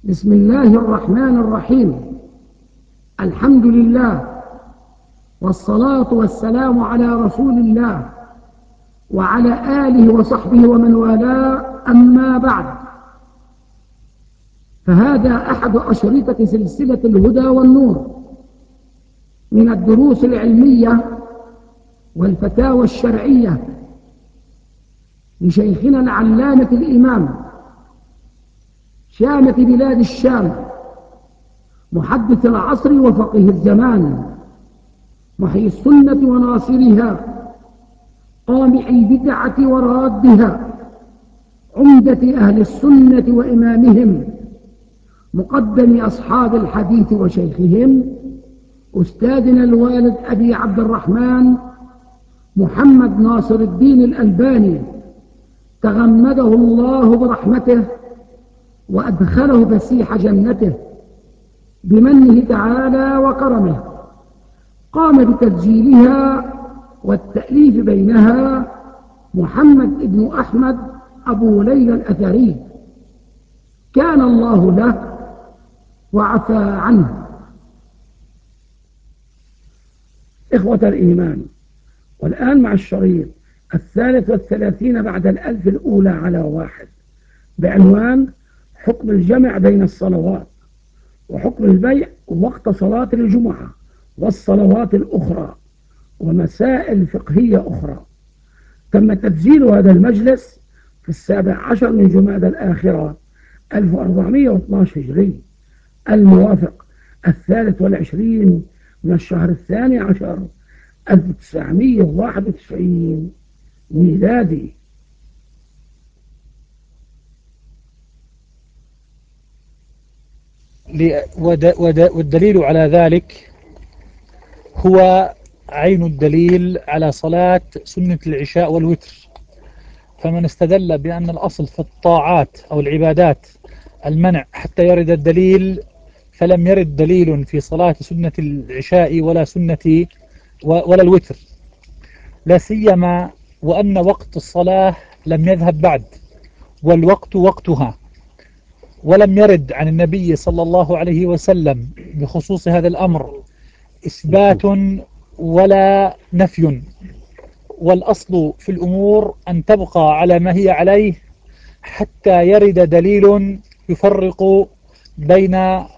بسم الله الرحمن الرحيم. الحمد لله والصلاة والسلام على رسول الله وعلى آله وصحبه ومن والاه، أما بعد، فهذا أحد أشرطة سلسلة الهدى والنور من الدروس العلمية والفتاوى الشرعية لشيخنا العلامة الإمام شامة بلاد الشام، محدث العصر وفقيه الزمان، محيي السنة وناصرها، قامع البدعة ورادها، عمدة أهل السنة وإمامهم، مقدم أصحاب الحديث وشيخهم، أستاذنا الوالد أبي عبد الرحمن محمد ناصر الدين الألباني، تغمده الله برحمته وأدخله فسيح جنته بمنه تعالى وكرمه. قام بتسجيلها والتأليف بينها محمد بن أحمد أبو ليلى الأثري، كان الله له وعفى عنه. إخوة الإيمان، والآن مع الشريط 33 بعد 1000 الأولى على 1 بعنوان حكم الجمع بين الصلوات وحكم البيع وقت صلاة الجمعة والصلوات الأخرى ومسائل فقهية أخرى. تم تسجيل هذا المجلس في 17 من جمادى الآخرة 1412 هجري، الموافق 23 من الشهر 12 1991 ميلادي. والدليل على ذلك هو عين الدليل على صلاة سنة العشاء والوتر. فمن استدل بأن الأصل في الطاعات أو العبادات المنع حتى يرد الدليل، فلم يرد دليل في صلاة سنة العشاء ولا الوتر، لا سيما وأن وقت الصلاة لم يذهب بعد، والوقت وقتها، ولم يرد عن النبي صلى الله عليه وسلم بخصوص هذا الأمر إثبات ولا نفي. والأصل في الأمور أن تبقى على ما هي عليه حتى يرد دليل يفرق بين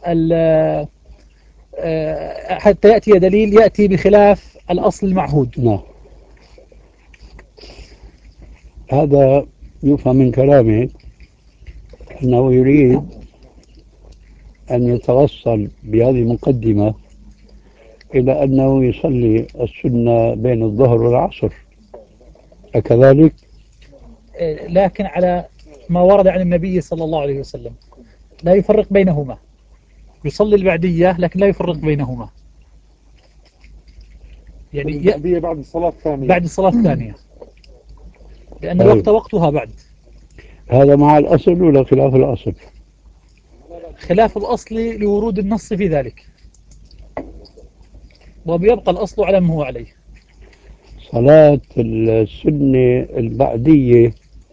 حتى يأتي دليل يأتي بخلاف الأصل المعهود. نعم، هذا يفهم من كلامه أنه يريد أن يتوصل بهذه المقدمة إلى أنه يصلي السنة بين الظهر والعصر، أكذلك؟ لكن على ما ورد عن النبي صلى الله عليه وسلم لا يفرق بينهما، يصلي البعدية لكن لا يفرق بينهما، يعني البعدية بعد الصلاة الثانية، بعد الصلاة الثانية، لأن الوقت وقتها بعد. هذا مع الأصل ولا خلاف الأصل؟ خلاف الأصل لورود النص في ذلك، وبيبقى الأصل على ما هو عليه. صلاة السنة البعدية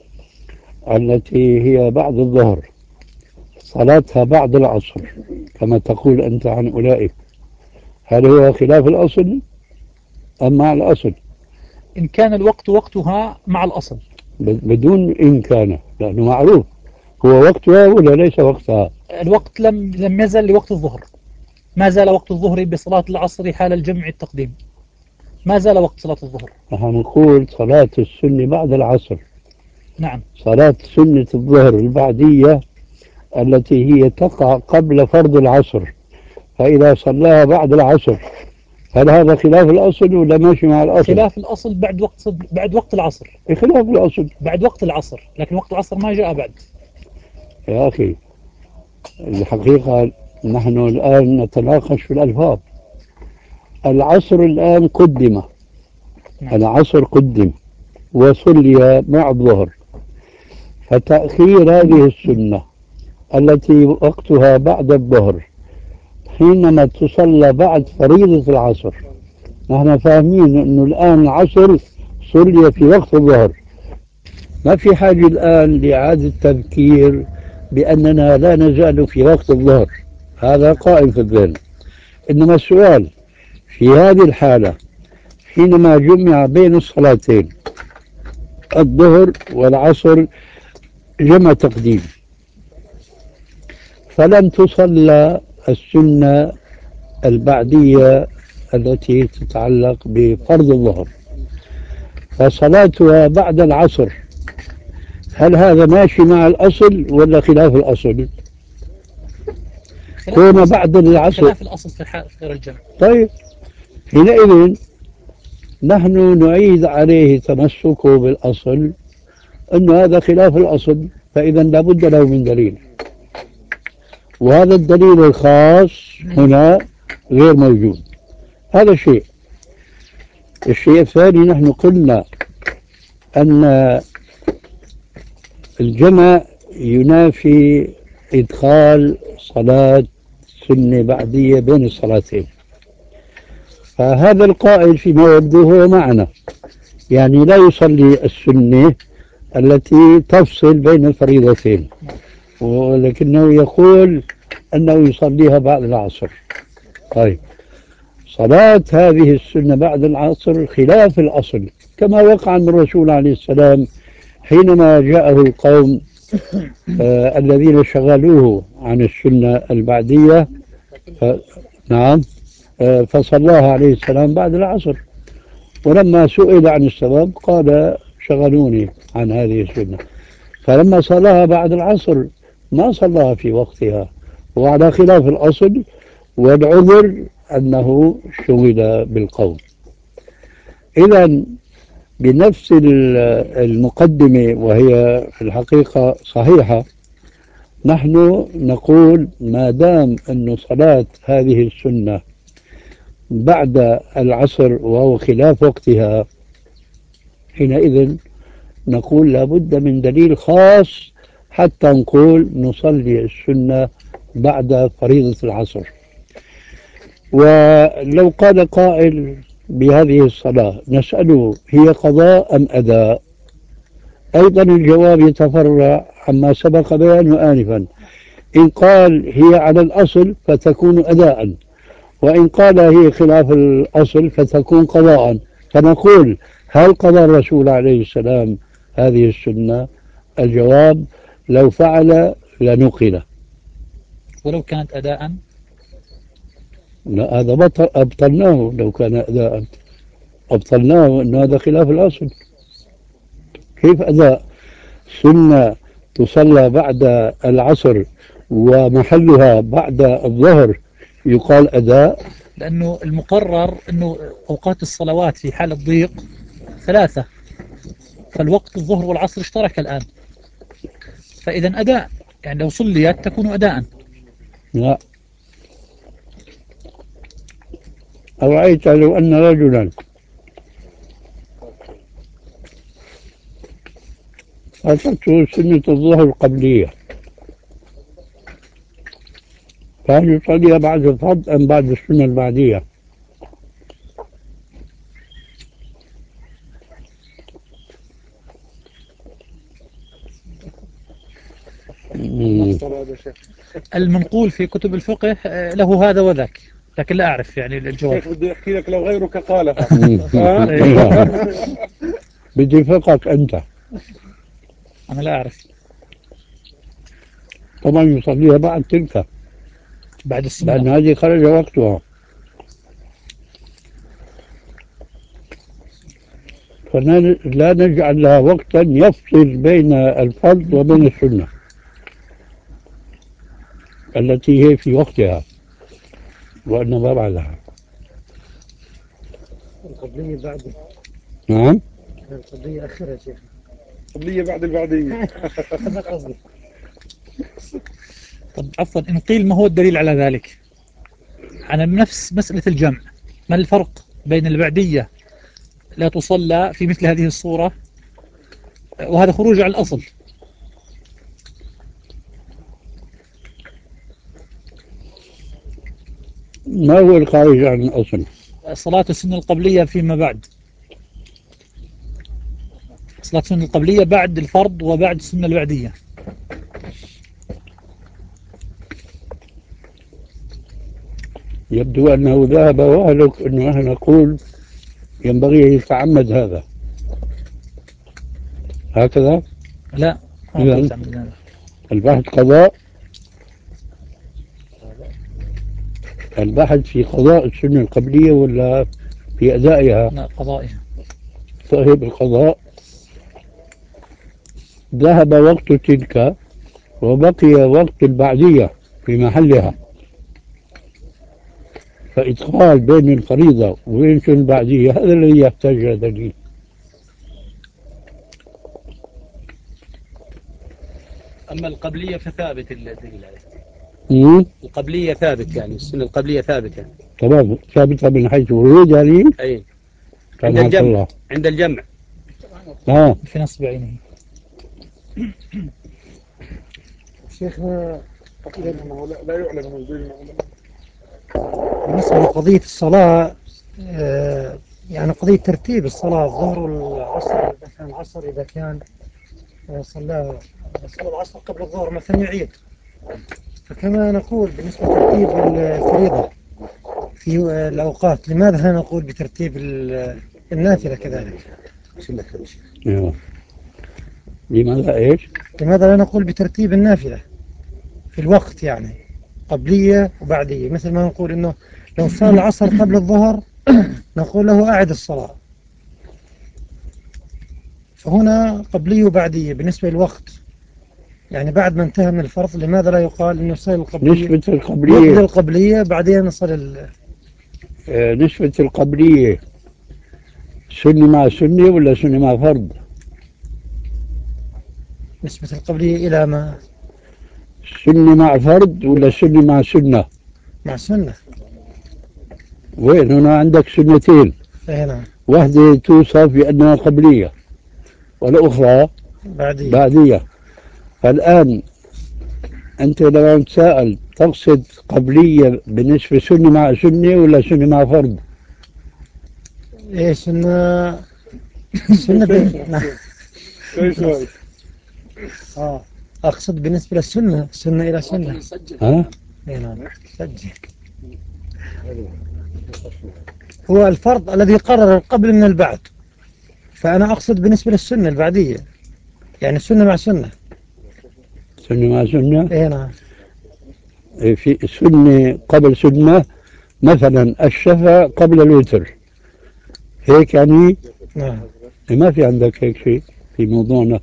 التي هي بعد الظهر صلاتها بعد العصر كما تقول أنت عن أولئك، هل هو خلاف الأصل أم مع الأصل؟ إن كان الوقت وقتها مع الأصل، بدون إن كان، لأنه معروف هو وقتها ولا ليس وقتها. الوقت لم يزل لوقت الظهر، ما زال وقت الظهر بصلاة العصر حال الجمع التقديم، ما زال وقت صلاة الظهر. نحن نقول صلاة السنة بعد العصر. نعم، صلاة سنة الظهر البعدية التي هي تقع قبل فرض العصر، فإذا صلاها بعد العصر هل هذا خلاف الأصل ولا ماشي مع الأصل؟ خلاف الأصل بعد وقت العصر، خلاف الأصل بعد وقت العصر، لكن وقت العصر ما جاء بعد. يا أخي الحقيقة نحن الآن نتناقش في الألفاظ. العصر الآن قدم، نعم. العصر قدم وصلي مع الظهر، فتأخير هذه السنة التي وقتها بعد الظهر حينما تصلى بعد فريضة العصر، نحن فاهمين أنه الآن العصر صلي في وقت الظهر، ما في حاجة الآن لإعادة تذكير بأننا لا نزال في وقت الظهر، هذا قائم في الذهن. إنما السؤال في هذه الحالة حينما جمع بين الصلاتين الظهر والعصر جمع تقديم، فلم تصلى السنة البعدية التي تتعلق بفرض الظهر، فصلاتها بعد العصر، هل هذا ماشي مع الأصل ولا خلاف الأصل؟ كون بعد العصر خلاف الأصل في غير الجمع. طيب، حينئذ نحن نعيد عليه تمسكه بالأصل أن هذا خلاف الأصل، فإذا لابد له من دليل، وهذا الدليل الخاص هنا غير موجود. هذا شيء. الشيء الثاني، نحن قلنا أن الجمع ينافي إدخال صلاة سنة بعدية بين الصلاتين، فهذا القائل فيما يبدو هو معنا، يعني لا يصلي السنة التي تفصل بين الفريضتين، ولكنه يقول أنه يصليها بعد العصر. طيب، صلاة هذه السنة بعد العصر خلاف الأصل، كما وقع من الرسول عليه السلام حينما جاءه القوم الذين شغلوه عن السنة البعدية، نعم، فصلاها عليه السلام بعد العصر، ولما سئل عن السبب قال شغلوني عن هذه السنة، فلما صلاها بعد العصر ما صلاها في وقتها، وعلى خلاف الأصل، والعذر أنه شغل بالقول. إذا بنفس المقدمة، وهي في الحقيقة صحيحة، نحن نقول ما دام أن صلاة هذه السنة بعد العصر وهو خلاف وقتها، حينئذ نقول لابد من دليل خاص حتى نقول نصلي السنة بعد فريضة العصر. ولو قال قائل بهذه الصلاة نسأله هي قضاء أم أداء، أيضا الجواب يتفرع عما سبق بيانه آنفا. إن قال هي على الأصل فتكون أداء، وإن قال هي خلاف الأصل فتكون قضاء، فنقول هل قضى الرسول عليه السلام هذه السنة؟ الجواب لو فعل لنقل. ولو كانت أداء؟ لا، هذا أبطلناه. لو كان أداء أبطلناه، أن هذا خلاف الأصل. كيف أداء سنة تصلى بعد العصر ومحلها بعد الظهر يقال أداء؟ لأنه المقرر أنه أوقات الصلوات في حال الضيق 3، فالوقت الظهر والعصر اشترك الآن، فإذا أداء، يعني لو صليت تكون أداء. لا. أرأيت لو أن رجلا فاتته سنة الظهر القبلية، فهل يصليها بعد الفرض أم بعد السنة البعدية؟ المنقول في كتب الفقه له هذا وذاك، لكن لا أعرف يعني الجواب. شيخ بدي أحكي لك لو غيرك قالها. بدي فقط أنت. أنا لا أعرف. طبعا يصليها بعد تلك، بعد السنة، لأن هذه خرج وقتها، فلا نجعل لها وقتا يفصل بين الفرض وبين السنة التي هي في وقتها وإنما بعدها. القبلية بعد. نعم. القبلية أخرها شيخ. قبلية بعد البعدية. هذا قصدي. طب عفوا، إن قيل ما هو الدليل على ذلك على نفس مسألة الجمع؟ ما الفرق بين البعدية لا تصلى في مثل هذه الصورة، وهذا خروج عن الأصل؟ ما هو الخارج عن الأصل؟ صلاة السنة القبلية فيما بعد، صلاة السنة القبلية بعد الفرض وبعد السنة البعدية. يبدو أنه ذهب وهلك أنه نحن نقول ينبغي أن يتعمد هذا هكذا. لا، ما إذن قلت عن هذا. البحث قضاء، البحث في قضاء السنة القبلية ولا في أدائها؟ لا، قضائها. صاحب القضاء ذهب وقت تلك وبقي وقت البعدية في محلها، فإدخال بين الفريضة وبين البعدية هذا الذي يحتاج إلى دليل. أما القبلية فثابت الدليل عليه. مم؟ القبلية ثابت، يعني السنة القبلية ثابتة. تمام، ثابتة من حيث ورود دليل. أي، عند سمعك الجمع. الله. عند الجمع آه. في نصب عينه. شيخنا أنه لا يعلم من دين بالنسبة لقضية الصلاة، يعني قضية ترتيب الصلاة الظهر والعصر، مثلا العصر إذا كان صلى العصر قبل الظهر مثلا يعيد. فكما نقول بالنسبة لترتيب الفريضة في الأوقات، لماذا لا نقول بترتيب النافلة كذلك؟ أيوه. لماذا إيش؟ لماذا لا نقول بترتيب النافلة في الوقت، يعني قبلية وبعدية، مثل ما نقول إنه لو صلى العصر قبل الظهر نقول له أعد الصلاة. فهنا قبلية وبعدية بالنسبة للوقت، يعني بعد ما انتهى من الفرض لماذا لا يقال إنه يصلي القبلية، نسبة يقضي القبلية، القبلية بعدين يصل نسبة القبلية سنة مع سنة ولا سنة مع فرض؟ نسبة القبلية إلى ما سنة مع فرض ولا سنة مع سنة؟ مع سنة. وين هنا عندك سنتين، هنا واحدة توصف بأنها قبلية والأخرى بعدية. بعدية. فالآن أنت لما تسأل تقصد قبلية بالنسبة سنة مع سنة ولا سنة مع فرض؟ إيش إنه السنة نعم. شيء سؤال. أقصد بالنسبة للسنة، سنة إلى سنة. ها؟ نعم سجل. هو الفرض الذي قرر القبل من البعد، فأنا أقصد بالنسبة للسنة البعدية، يعني السنة مع سنة. سنة مع سنة. نعم. في سنة قبل سنة، مثلا الشفع قبل الوتر، هيك يعني؟ نعم ما في عندك هيك شيء في موضوعنا.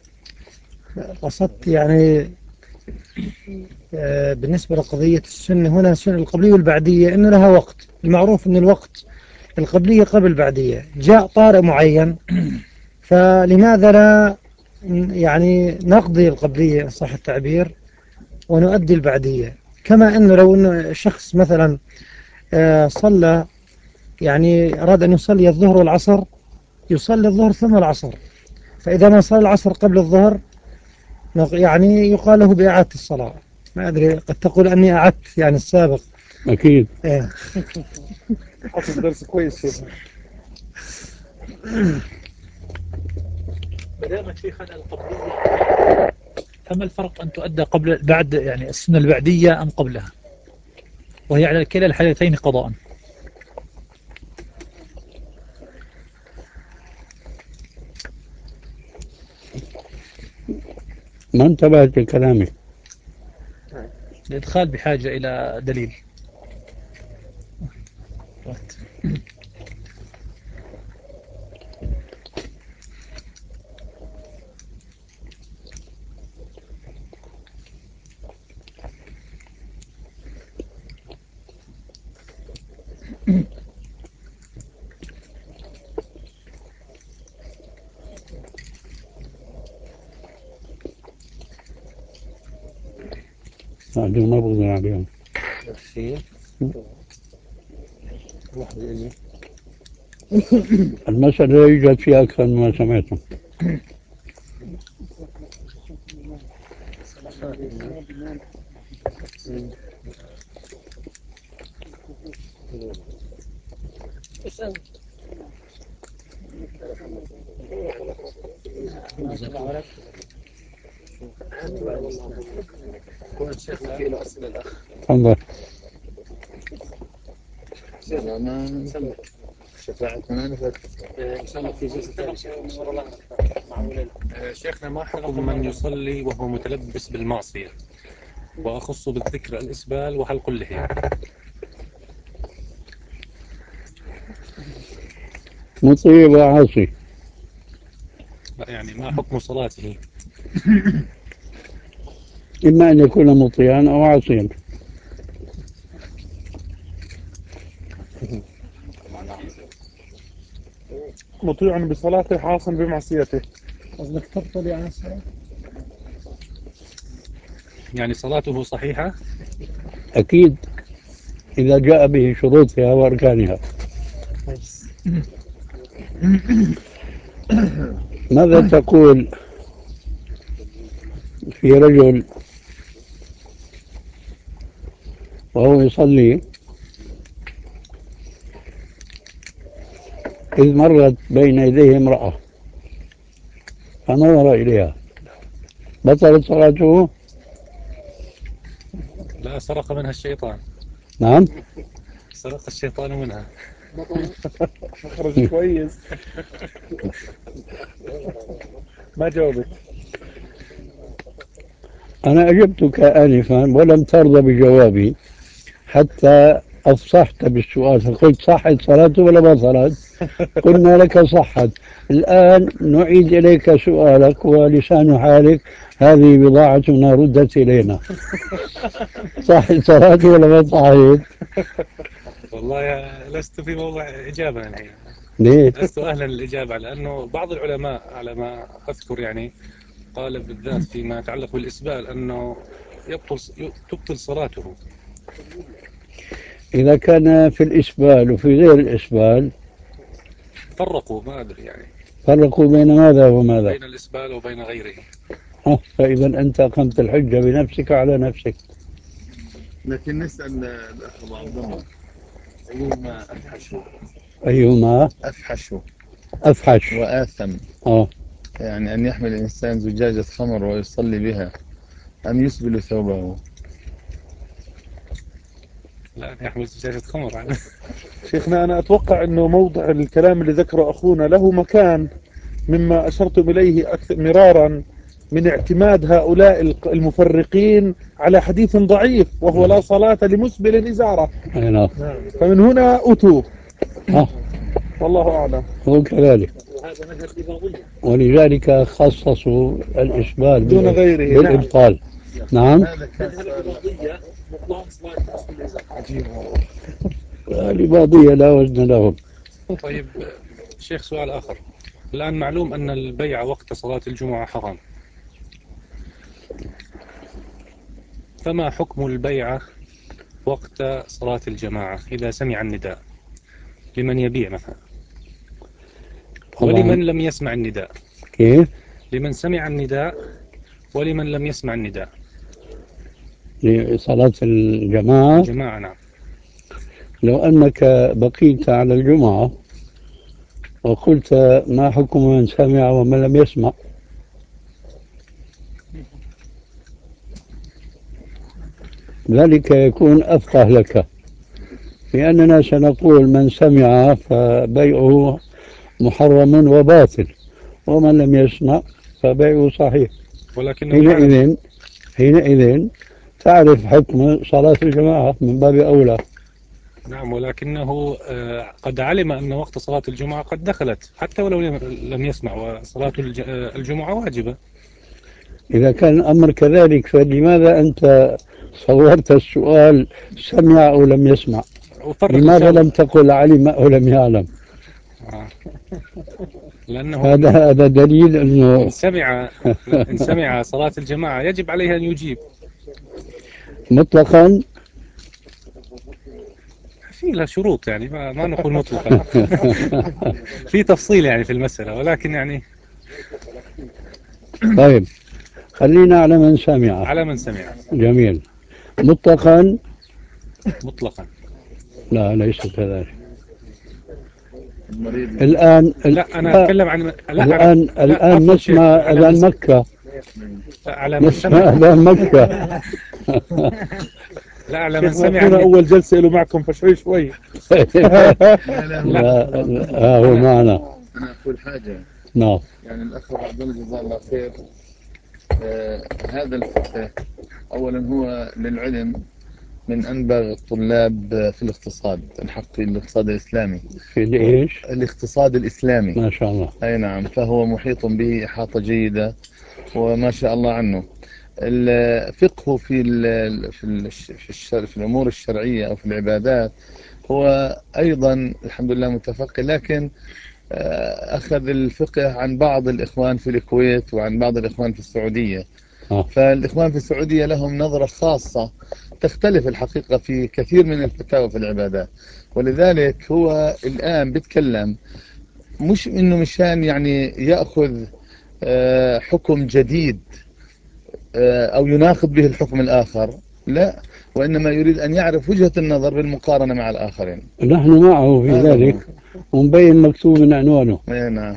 قصدت يعني بالنسبة لقضية السنة هنا، السنة القبلية والبعدية إنه لها وقت، المعروف إن الوقت القبلية قبل البعدية، جاء طارئ معين، فلماذا لا يعني نقضي القبلية إن صح التعبير ونؤدي البعدية؟ كما أنه لو أنه شخص مثلا صلى، يعني أراد أن يصلي الظهر والعصر، يصلي الظهر ثم العصر، فإذا ما صلى العصر قبل الظهر يعني يقال له بإعادة الصلاة. ما أدري، قد تقول أني أعدت يعني السابق. أكيد. إيه. حصل درس كويس شيخ. ما دامت شيخنا القبلية، فما الفرق أن تؤدى قبل بعد، يعني السنة البعدية أم قبلها، وهي على كلا الحالتين قضاء؟ ما انتبهت لكلامي. الإدخال بحاجة إلى دليل. هذول ما بقدر عليهم. المسألة لا يوجد فيها أكثر مما سمعتم. تفضل. ما شفاعة من إن شاء الله في جلسة ثانية شيخنا، ما حكم من يصلي وهو متلبس بالمعصية، وأخص بالذكر الإسبال وحلق اللحية؟ مطيع وعاصي. يعني ما حكم صلاته؟ إما أن يكون مطيعا أو عاصيا. مطيع بصلاته عاص بمعصيته. قصدك تبطل يعني الصلاة؟ يعني صلاته صحيحة؟ أكيد إذا جاء به شروطها وأركانها. ماذا تقول في رجل وهو يصلي إذ مرت بين يديه امرأة فنظر إليها، بطلت صلاته؟ لا، سرق منها الشيطان. نعم. سرق الشيطان منها. خرج كويس. ما جاوبت. أنا أجبتك آنفا ولم ترضى بجوابي حتى أفصحت بالسؤال، فقلت صحت صلاته ولا ما صلت؟ قلنا لك صحت. الآن نعيد إليك سؤالك ولسان حالك هذه بضاعتنا ردت إلينا. صحت صلاته ولا ما صحت؟ والله لست في موضع إجابة يعني. ليه؟ لست أهلا للإجابة، لأنه بعض العلماء على ما أذكر يعني قال بالذات فيما يتعلق بالإسبال أنه تبطل صلاته. إذا كان في الإسبال وفي غير الإسبال فرقوا، ما أدري يعني، فرقوا بين ماذا وماذا؟ بين الإسبال وبين غيره. فإذا أنت أقمت الحجة بنفسك على نفسك. لكن نسأل الأخ أبو عبد الله، أيهما أفحش؟ أيهما أفحش أفحش؟ وآثم، يعني أن يحمل الإنسان زجاجة خمر ويصلي بها، أم يسبل ثوبه؟ لا، يحمل زجاجة خمر عنه. شيخنا أنا أتوقع أنه موضع الكلام اللي ذكره أخونا له مكان، مما أشرتم إليه مرارا من اعتماد هؤلاء المفرقين على حديث ضعيف وهو لا صلاة لمسبل إزارة. نعم. فمن هنا أتوا. والله أعلم. هو كذلك، ولذلك خصصوا الإسبال دون غيره. بالإبطال. نعم. عجيب. الإباضية لا وزن لهم. طيب شيخ، سؤال آخر. الآن معلوم أن البيع وقت صلاة الجمعة حرام، فما حكم البيع وقت صلاة الجماعة إذا سمع النداء لمن يبيع مثلا، ولمن لم يسمع النداء؟ كيف؟ لمن سمع النداء ولمن لم يسمع النداء لصلاة الجماعة. الجماعة، نعم. لو أنك بقيت على الجمعة وقلت ما حكم من سمع ومن لم يسمع، ذلك يكون أفقه لك، لأننا سنقول من سمع فبيعه محرم وباطل، ومن لم يسمع فبيعه صحيح. حينئذ تعرف حكم صلاة الجماعة من باب أولى. نعم، ولكنه قد علم أن وقت صلاة الجمعة قد دخلت حتى ولو لم يسمع، وصلاة الجمعة واجبة. إذا كان الأمر كذلك فلماذا أنت صورت السؤال سمع أو لم يسمع؟ لماذا لم تقل علم أو لم يعلم؟ لأنه هذا دليل أنه إن سمع صلاة الجماعة يجب عليه أن يجيب مطلقا. في لها شروط يعني، ما نقول مطلقا. في تفصيل يعني في المسألة، ولكن يعني طيب خلينا على من سمع. على من سمع. جميل. مطلقا. لا ليس كذلك. الآن لا، أنا أتكلم عن الآن نسمع أذان مكة. على من نسمع سمع. أذان مكة. الأعلى من شيخنا سمع أخونا أول جلسة له معكم فشوي شوي. لا لا لا هو معنا. أنا أقول حاجة. نعم. يعني الأخ أبو عبد الله جزاه الله خير. هذا الفقه أولا هو للعلم من أنبغ الطلاب في الاقتصاد، الحق في الاقتصاد الإسلامي. في إيش؟ الاقتصاد الإسلامي. ما شاء الله. أي نعم، فهو محيط به إحاطة جيدة وما شاء الله عنه. الفقه في الأمور الشرعية أو في العبادات هو أيضا الحمد لله متفقه، لكن أخذ الفقه عن بعض الإخوان في الكويت وعن بعض الإخوان في السعودية. فالإخوان في السعودية لهم نظرة خاصة تختلف الحقيقة في كثير من الفتاوى في العبادات، ولذلك هو الآن بيتكلم مش إنه مشان يعني يأخذ حكم جديد أو يناقض به الحكم الآخر، لا، وإنما يريد أن يعرف وجهة النظر بالمقارنة مع الآخرين. نحن معه في ذلك ومبين مكتوب من عنوانه. نعم.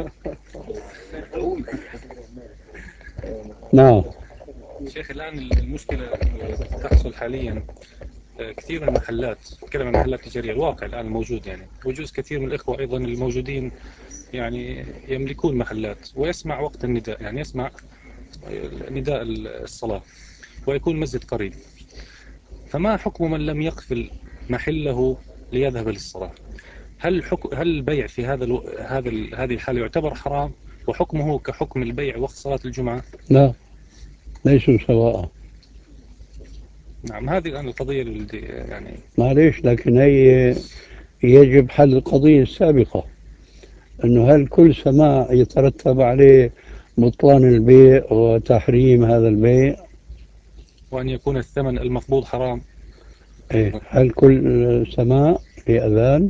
نعم. شيخ الآن المشكلة تحصل حاليا كثير من المحلات، كلمة محلات تجارية، الواقع الآن الموجود يعني، وجوز كثير من الإخوة أيضا الموجودين يعني يملكون محلات ويسمع وقت النداء، يعني يسمع نداء الصلاة ويكون مسجد قريب، فما حكم من لم يقفل محله ليذهب للصلاة؟ هل البيع في هذه الحالة يعتبر حرام وحكمه كحكم البيع وقت صلاة الجمعة؟ لا، ليسوا سواء. نعم، هذه الآن القضية اللي يعني معليش، لكن هي يجب حل القضية السابقة، أنه هل كل سماع يترتب عليه بطلان البيع وتحريم هذا البيع؟ وأن يكون الثمن المقبوض حرام؟ إيه، هل كل سماع لأذان؟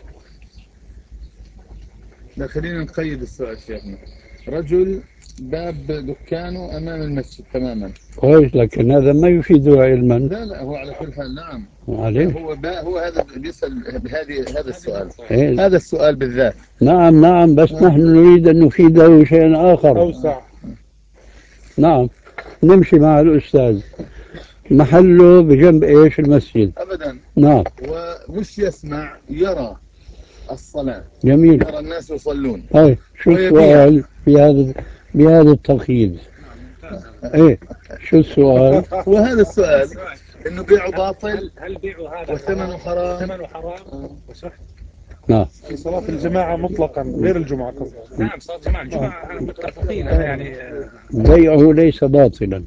لا، خلينا نقيد السؤال شيخنا. رجل باب دكانه أمام المسجد تماما. كويس، لكن هذا ما يفيد علما. لا هو على كل حال. نعم. عليه. هو هذا بيسأل هذا السؤال. إيه؟ هذا السؤال بالذات. نعم، بس نحن نريد أن نفيده شيئا آخر أوسع. نعم. نمشي مع الأستاذ. محله بجنب إيش؟ المسجد. أبدا. نعم. ومش يسمع، يرى الصلاة. جميل. يرى الناس يصلون. طيب شو السؤال بهذا التقييد؟ ايه، شو السؤال؟ وهذا السؤال انه بيعه باطل. هل بيعه هذا وثمنه حرام. ثمنه حرام وصح؟ نعم. في صلاة الجماعة مطلقا غير الجمعة قصدي. نعم، صلاة الجمعة متفقين يعني. بيعه ليس باطلا،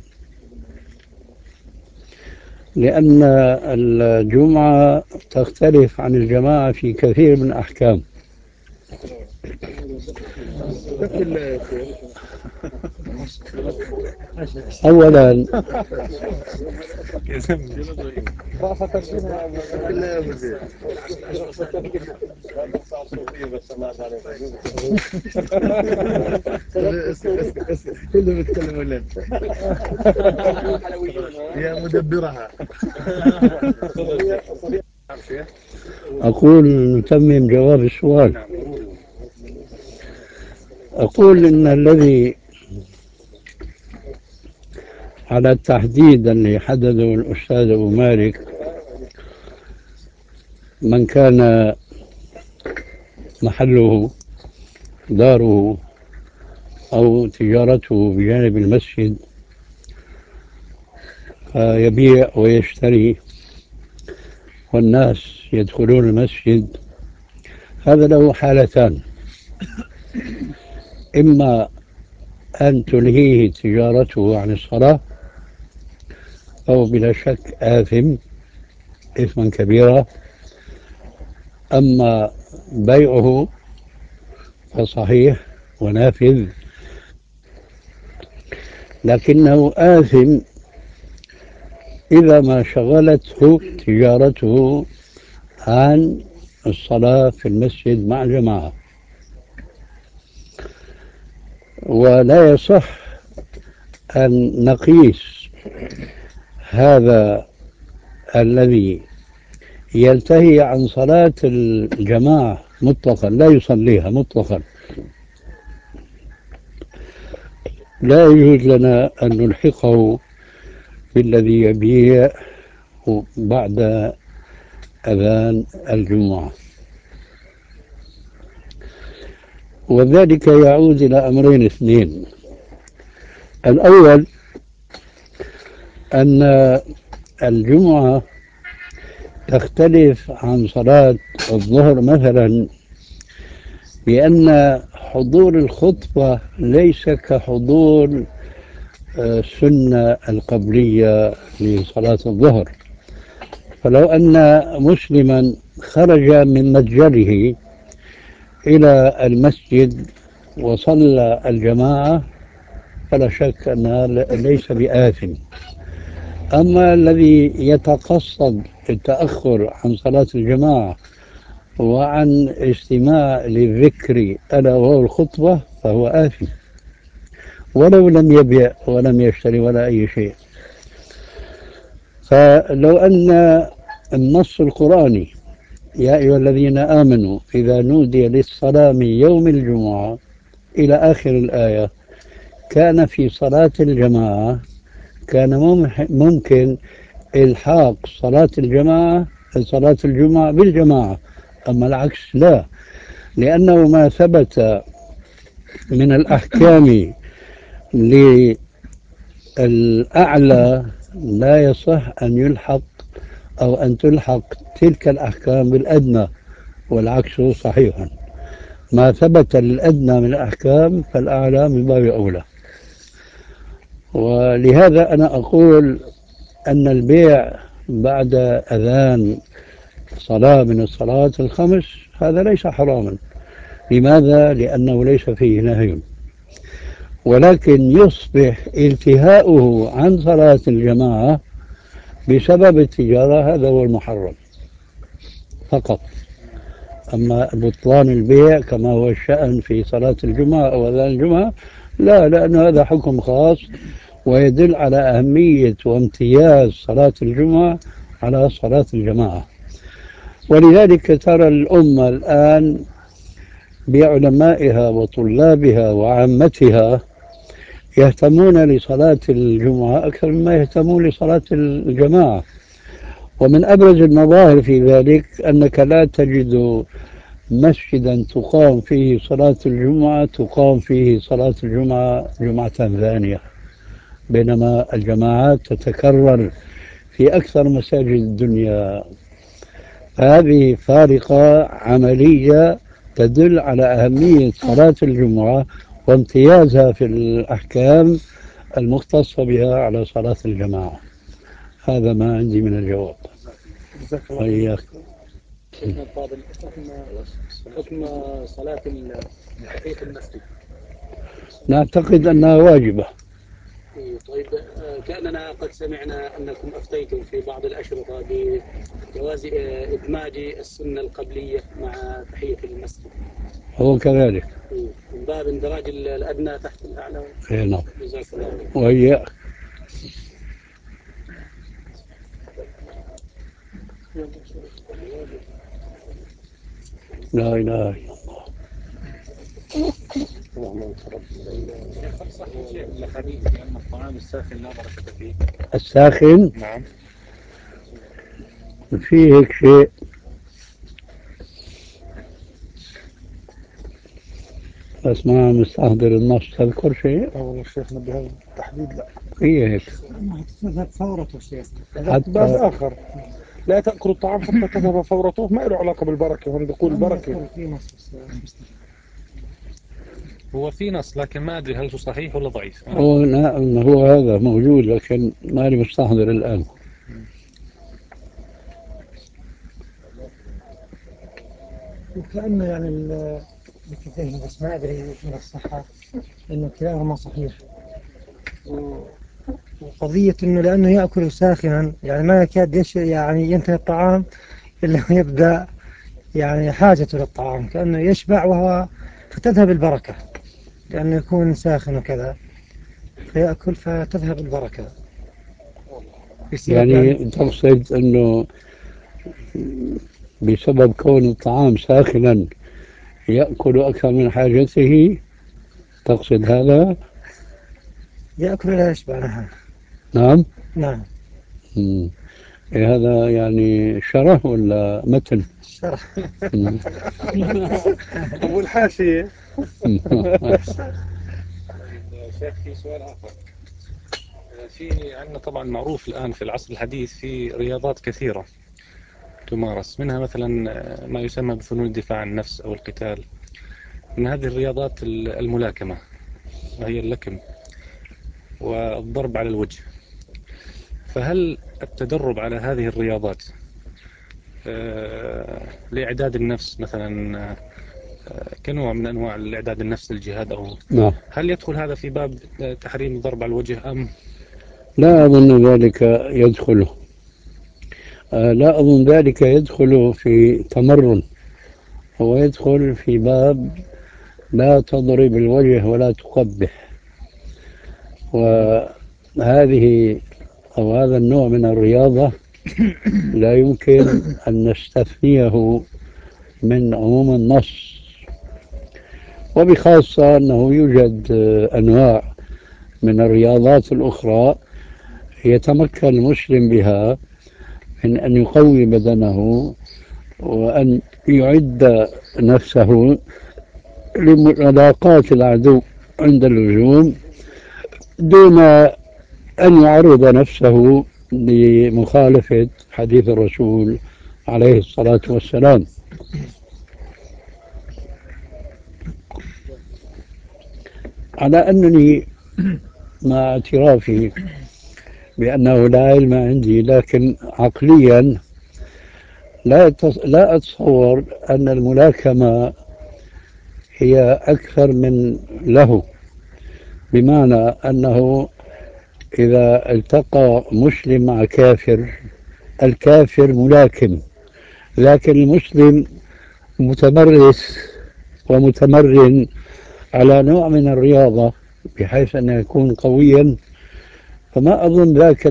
لأن الجمعة تختلف عن الجماعة في كثير من الأحكام. أولا كلهم يتكلموا لنا يا مدبرها. أقول نتمم جواب السؤال. أقول إن الذي على التحديد اللي حدده الأستاذ أبو مالك، من كان محله داره أو تجارته بجانب المسجد يبيع ويشتري والناس يدخلون المسجد، هذا له حالتان: إما أن تلهيه تجارته عن الصلاة، أو بلا شك آثم إثما كبيرا. أما بيعه فصحيح ونافذ، لكنه آثم إذا ما شغلته تجارته عن الصلاة في المسجد مع الجماعة. ولا يصح أن نقيس هذا الذي يلتهي عن صلاة الجماعة مطلقا، لا يصليها مطلقا، لا يجوز لنا أن نلحقه بالذي يبيع بعد أذان الجمعة. وذلك يعود إلى أمرين اثنين. الأول أن الجمعة تختلف عن صلاة الظهر مثلا بأن حضور الخطبة ليس كحضور السنة القبلية لصلاة الظهر. فلو أن مسلما خرج من متجره إلى المسجد وصلى الجماعة فلا شك أنها ليس بآثم. أما الذي يتقصد التأخر عن صلاة الجماعة وعن استماع للذكر ألا وهو الخطبة فهو آثم ولو لم يبيع ولم يشتري ولا أي شيء. فلو أن النص القرآني يا أيها الذين آمنوا إذا نودي للصلاة من يوم الجمعة إلى آخر الآية كان في صلاة الجماعة كان ممكن إلحاق صلاة الجمعة بالجماعة. أما العكس لا، لأنه ما ثبت من الأحكام للأعلى لا يصح أن يلحق أو أن تلحق تلك الأحكام بالأدنى، والعكس صحيح. ما ثبت للأدنى من الأحكام فالأعلى من باب أولى. ولهذا أنا أقول أن البيع بعد أذان صلاة من الصلاة الخمس هذا ليس حراما. لماذا؟ لأنه ليس فيه نهي، ولكن يصبح التهاؤه عن صلاة الجماعة بسبب التجارة، هذا هو المحرم فقط. أما بطلان البيع كما هو الشأن في صلاة الجمعة أو أذان الجمعة لا، لأن هذا حكم خاص ويدل على أهمية وامتياز صلاة الجمعة على صلاة الجماعة. ولذلك ترى الأمة الآن بعلمائها وطلابها وعامتها يهتمون لصلاة الجمعة أكثر مما يهتمون لصلاة الجماعة. ومن أبرز المظاهر في ذلك أنك لا تجد مسجدا تقام فيه صلاة الجمعة تقام فيه صلاة الجمعة جمعة ثانية، بينما الجماعات تتكرر في أكثر مساجد الدنيا. هذه فارقة عملية تدل على أهمية صلاة الجمعة وامتيازها في الأحكام المختصة بها على صلاة الجماعة. هذا ما عندي من الجواب. وإياك. حكم صلاة تحية المسجد نعتقد أنها واجبة. طيب، كأننا قد سمعنا أنكم أفتيتم في بعض الأشرطة بجواز إدماج السنة القبلية مع تحية المسجد. هو كذلك من باب اندراج الأدنى تحت الأعلى. نعم. جزاك الله خير. وإياك. لا إله إلا الله. صح شيء من الحديث بأن الطعام الساخن لا بركة فيه. الساخن نعم. فيه هيك شيء. بس ما مستحضر النص. تذكر شيء؟ والله الشيخ بهذا التحديد لا. هي هيك تذهب فورته شيخ. حتى باب آخر لا تأكل الطعام حتى تذهب فورته، ما له علاقة بالبركة. هم بيقول بركة. هو في نص لكن ما أدري هل هو صحيح ولا ضعيف. هو هذا موجود لكن ماني مستحضر الآن. وكأنه يعني الكثير بس ما أدري من الصحة إنه كلاهما صحيح. وقضية إنه لأنه يأكل ساخنا يعني ما يكاد يعني ينتهي الطعام إلا يبدأ يعني حاجته للطعام كأنه يشبع فتذهب البركة لأنه يكون ساخن وكذا فيأكل فتذهب البركة. يعني تقصد أنه بسبب كون الطعام ساخنا يأكل أكثر من حاجته؟ تقصد هذا؟ يأكل لا يشبع. نعم. نعم. نعم. إيه هذا يعني شرح ولا متن؟ مم. والحاشية. شيخ في سؤال آخر. في عندنا طبعا معروف الآن في العصر الحديث في رياضات كثيرة تمارس، منها مثلا ما يسمى بفنون الدفاع عن النفس أو القتال. من هذه الرياضات الملاكمة، وهي اللكم والضرب على الوجه. فهل التدرب على هذه الرياضات لإعداد النفس مثلا كنوع من أنواع الإعداد النفس للجهاد، أو نعم. هل يدخل هذا في باب تحريم الضرب على الوجه أم؟ لا أظن ذلك يدخل، لا أظن ذلك يدخل في تمرن، هو يدخل في باب لا تضرب الوجه ولا تقبح. وهذه أو هذا النوع من الرياضة لا يمكن أن نستثنيه من عموم النص، وبخاصة أنه يوجد أنواع من الرياضات الأخرى يتمكن المسلم بها من أن يقوي بدنه وأن يعد نفسه لملاقاة العدو عند اللزوم، دون أن يعرض نفسه لمخالفة حديث الرسول عليه الصلاة والسلام. على أنني مع اعترافي بأنه لا علم عندي، لكن عقليا لا أتصور أن الملاكمة هي أكثر من له، بمعنى أنه إذا التقى مسلم مع كافر، الكافر ملاكم، لكن المسلم متمرس ومتمرن على نوع من الرياضة بحيث أن يكون قويا، فما أظن ذاك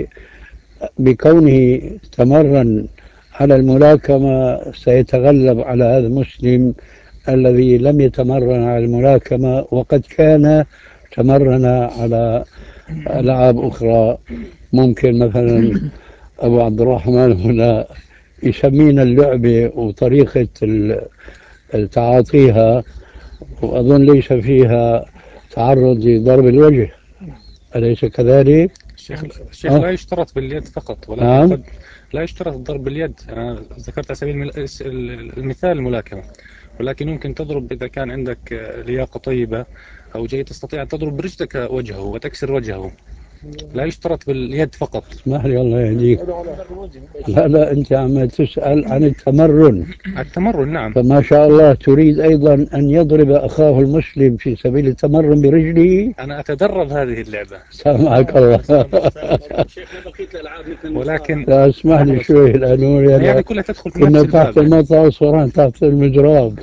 بكونه تمرن على الملاكمة سيتغلب على هذا المسلم الذي لم يتمرن على الملاكمة وقد كان تمرن على ألعاب أخرى. ممكن مثلا أبو عبد الرحمن هنا يسمينا اللعبة وطريقة تعاطيها، وأظن ليس فيها تعرض لضرب الوجه، أليس كذلك؟ الشيخ لا يشترط باليد فقط، ولكن نعم. قد لا يشترط الضرب باليد. أنا ذكرت على سبيل المثال الملاكمة، ولكن يمكن تضرب إذا كان عندك لياقة طيبة أو جيد، تستطيع أن تضرب برجلك وجهه وتكسر وجهه. لا يشترط باليد فقط. اسمح لي الله يهديك، لا أنت عم تسأل عن التمرن. التمرن نعم. فما شاء الله تريد أيضا أن يضرب أخاه المسلم في سبيل التمرن برجله. أنا أتدرب هذه اللعبة. سامحك الله. ولكن لا اسمح لي شوي لأنه يعني كلها تدخل في كنا نفس تحت الباب يعني. المطر وصوران تحت المجراب.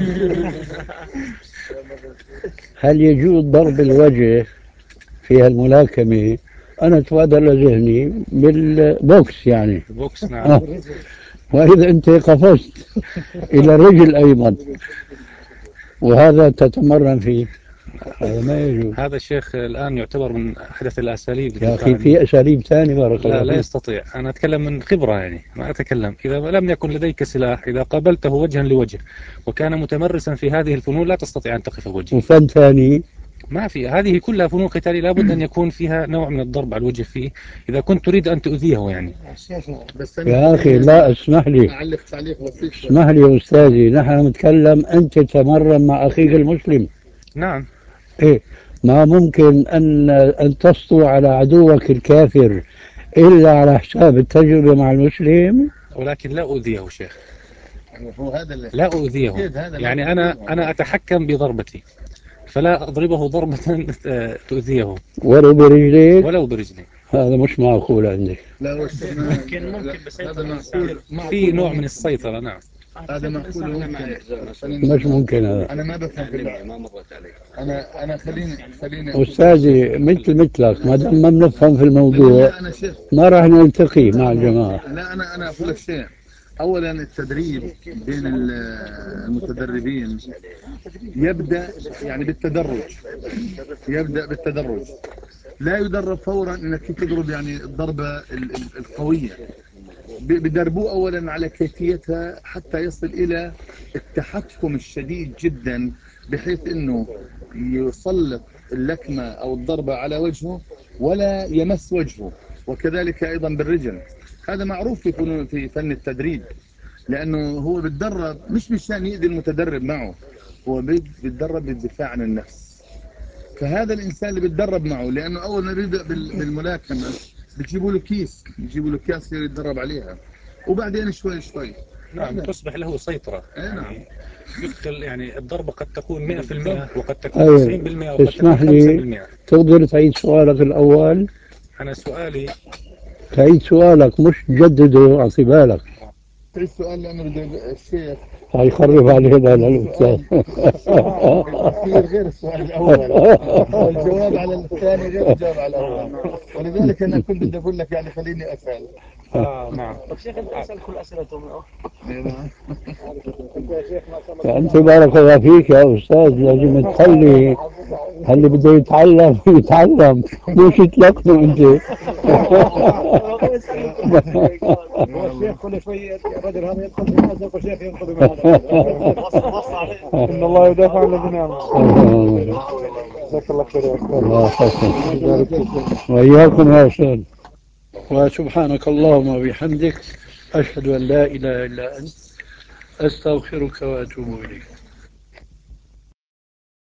هل يجوز ضرب الوجه في الملاكمة؟ أنا تبادر لذهني بالبوكس يعني. البوكس نعم. وإذا أنت قفزت إلى الرجل أيضا وهذا تتمرن فيه، هذا ما يجوز. هذا الشيخ الآن يعتبر من أحدث الأساليب يا للدفاع أخي في أساليب ثانية بارك الله لا فيك. يستطيع. أنا أتكلم من خبرة يعني، ما أتكلم إذا لم يكن لديك سلاح، إذا قابلته وجها لوجه وكان متمرسا في هذه الفنون لا تستطيع أن تقف وجهه. وفن ثاني ما في، هذه كلها فنون قتالية لابد أن يكون فيها نوع من الضرب على الوجه فيه إذا كنت تريد أن تؤذيه يعني. بس يا أخي لا اسمح لي، أعلق تعليق بسيط. اسمح لي يا أستاذي، نحن نتكلم أنت تتمرن مع أخيك المسلم. نعم. إيه، ما ممكن أن تسطو على عدوك الكافر إلا على حساب التجربة مع المسلم. ولكن لا أؤذيه شيخ، هو هذا اللي لا أؤذيه. يعني أنا أتحكم بضربتي، فلا أضربه ضربة تؤذيه ولو برجليك، ولو برجلي. هذا مش معقول عندي. لا ممكن بس هذا معقول في نوع من السيطرة نعم. هذا معقول ممكن. مش ممكن هذا. أنا ما بفهم في ما مرت علي. أنا خليني أستاذي مثلك ما دام ما بنفهم في الموضوع أنا شيخ ما راح نلتقي مع الجماعة. لا أنا أقول شيء. أولا التدريب بين المتدربين يبدأ يعني بالتدرج، يبدأ بالتدرج، لا يدرب فورا انك تضرب يعني الضربة القوية، بدربوه أولا على كيفيتها حتى يصل إلى التحكم الشديد جدا، بحيث أنه يسلط اللكمة أو الضربة على وجهه ولا يمس وجهه، وكذلك أيضا بالرجل. هذا معروف في فن التدريب، لأنه هو بتدرب مش مشان يؤذي المتدرب معه، هو بيتدرب للدفاع عن النفس. فهذا الإنسان اللي بيتدرب معه، لأنه أول ما بيبدأ بالملاكمة بتجيبوا له كيس، بيجيبوا له كاس يتدرب عليها، وبعدين شوي شوي نعم تصبح له سيطرة. نعم. يعني يدخل، يعني الضربة قد تكون 100% وقد تكون أيوة. 90% وقد تكون تسمح لي 5%. تقدر تعيد سؤالك الأول؟ أنا سؤالي تعيد سؤالك مش تجدده على بالك. تعيد سؤال، لأنه بده الشيخ هاي خرب علينا للأستاذ. الأخير غير السؤال الأول، والجواب على الثاني غير الجواب على الأول، ولذلك أنا كنت بدي أقول لك يعني خليني أسأل. نعم. طب شيخ انت اسال كل اسئلته من اول. أنت بارك الله فيك يا أستاذ، لازم تخلي اللي بده يتعلم يتعلم، مش تلقنه أنت. هو الشيخ كل شوي الرجل هذا يدخل في ناس يقول شيخ ينقذ من هذا. وصى عليه. إن الله يدافع عن الذين آمنوا. جزاك الله خير يا أستاذ. وإياكم يا أستاذ. وسبحانك اللهم وبحمدك، أشهد أن لا إله إلا أنت، أستغفرك وأتوب إليك.